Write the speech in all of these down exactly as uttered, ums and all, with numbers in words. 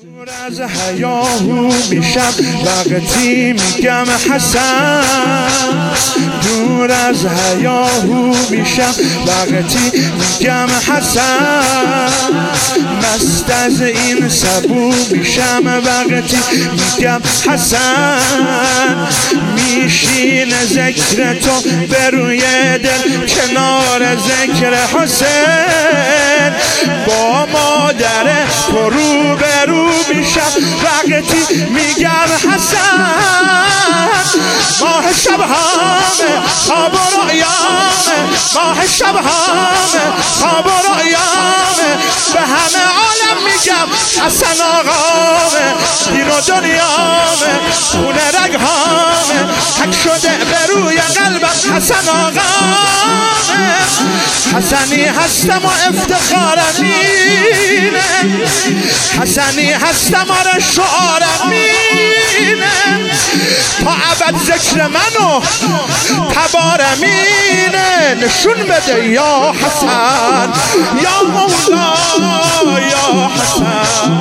دور از هیاهو میشم وقتی میگم حسن، دور از هیاهو میشم وقتی میگم حسن، مست از این سبو میشم وقتی میگم حسن، میشینه ذکر تو به روی دل کنار ذکر حسین، با مادر تو رو به رو میشم وقتی میگم حسن، ماه شبهامه خواب و رؤیامه، ماه شبهامه خواب و رؤیامه، به همه عالم میگم حسن آقامه، دین و دنیامه خونه رگهامه، حک شده به روی قلبم حسن آقامه، حسنی هستم و افتخارم اینه، حسنی هستم و شعارم اینه، تا ابد ذکر منو تبارم اینه، نشون بده یا حسن یا مولا یا حسن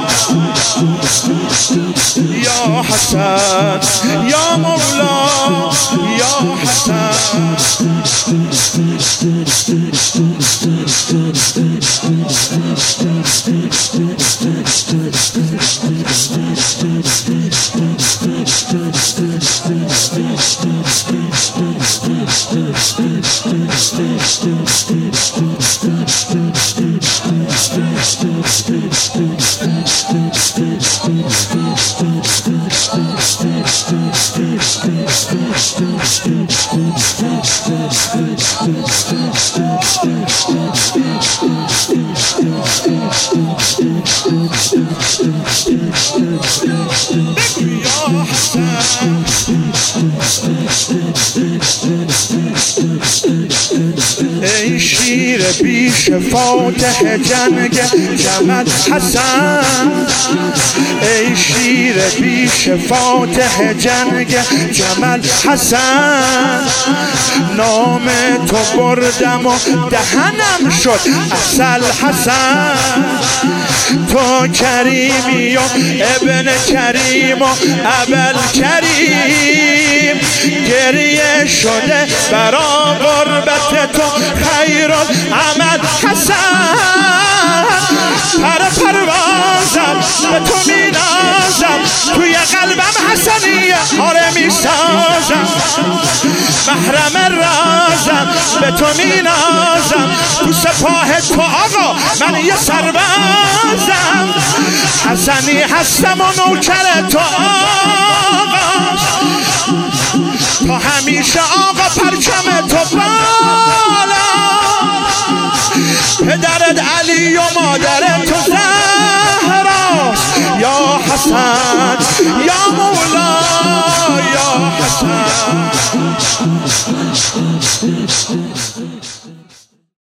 یا حسن یا مولا یا حسن. ای شیر بیش فاتح جنگ جمل حسن، ای شیر بیش فاتح جنگ جمل حسن، نام تو بردم و دهنم شد عسل حسن، تو کریمی و ابن کریم و ابل کریم، گریه شده برا غربت تو خیر العمل حسن، پر پروازم به تو می نازم، توی قلبم حسنیه آره می سازم، محرم رازم به تو می نازم، تو سپاه تو آقا من یه سربازم، حسنی هستم و نوکر تو آقا، تا همیشه آقا پرچم تو بالا، پدرت علی و مادرت تو زهراست یا حسن یا